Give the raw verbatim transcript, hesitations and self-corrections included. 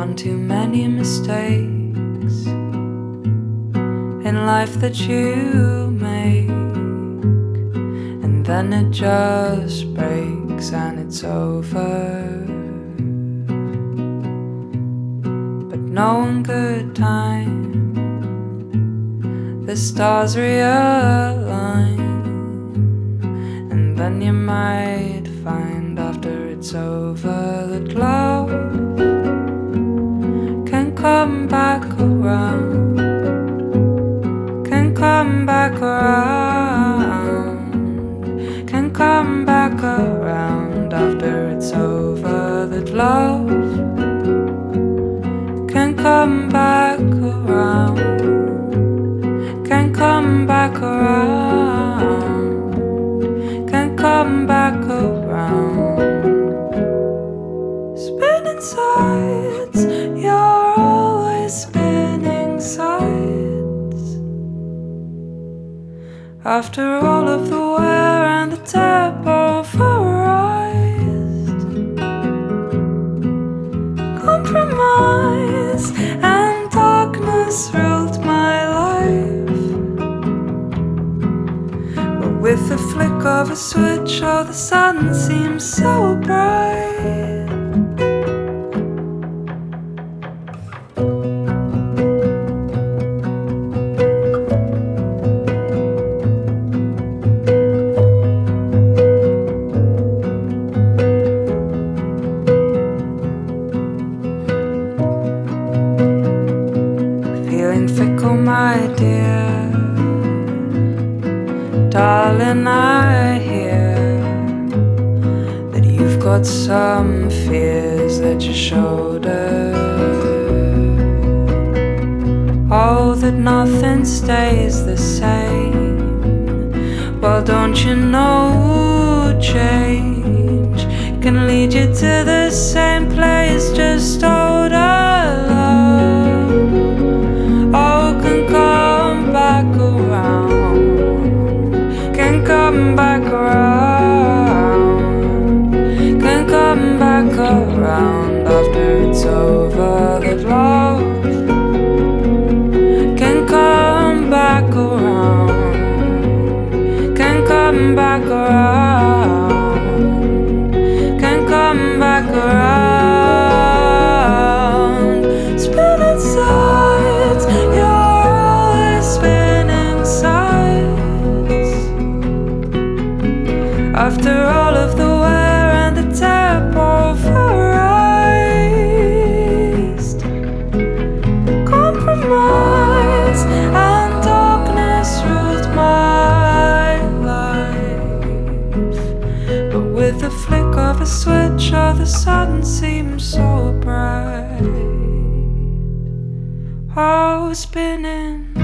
one too many mistakes in life that you make, and then it just breaks and it's over. But knowing good time, the stars realign, and then you might find after it's over that love can come back around, can come back around, can come back around after it's over. That love can come back around, can come back around, can come back around. Spinning sides, you're always spinning sides. After all of the wear and the tear pulverized, compromise and darkness ruled my life. But with the flick of a switch, oh, the sun seems so bright. Feeling fickle, my dear, darling, I hear that you've got some fears that you shoulder. Oh, that nothing stays the same. Well, don't you know change can lead you to the same place, just older love. Oh, can come back around, can come back around, can come back around after it's over. That love can come back around, can come back around, can come back around. Spinning sides, you're always spinning sides. After all of the wear and the tear pulverized, compromise and darkness ruled my life. But with the flick of a switch, oh, the sun seems so bright. Oh, spinning